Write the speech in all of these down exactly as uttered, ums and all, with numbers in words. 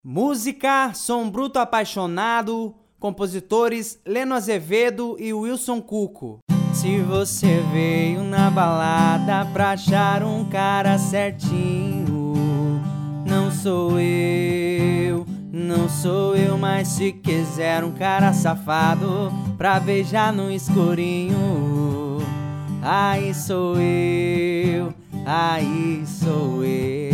Música Som Bruto Apaixonado, compositores Leno Azevedo e Wilson Cuco. Se você veio na balada pra achar um cara certinho, não sou eu, não sou eu, mas se quiser um cara safado pra beijar no escurinho, aí sou eu, aí sou eu.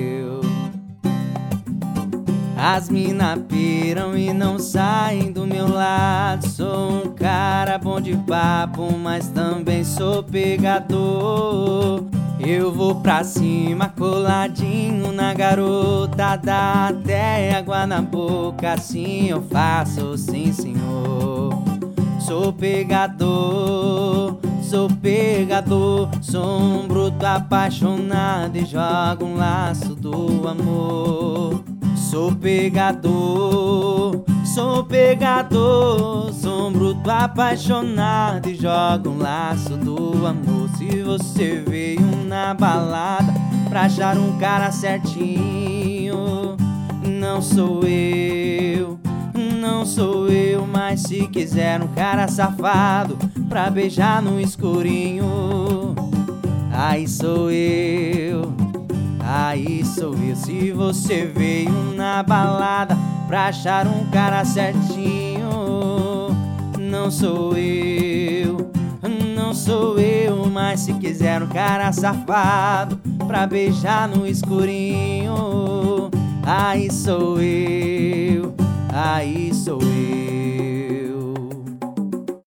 As mina piram e não saem do meu lado. Sou um cara bom de papo, mas também sou pegador. Eu vou pra cima coladinho na garota, dá até água na boca, assim eu faço, sim senhor. Sou pegador, sou pegador, sou um bruto apaixonado e jogo um laço do amor. Sou pegador, sou pegador, sou um bruto apaixonado e jogo um laço do amor. Se você veio na balada pra achar um cara certinho, não sou eu, não sou eu, mas se quiser um cara safado pra beijar no escurinho, aí sou eu, aí sou eu. Se você veio na balada pra achar um cara certinho, não sou eu, não sou eu, mas se quiser um cara safado pra beijar no escurinho, aí sou eu, aí sou eu.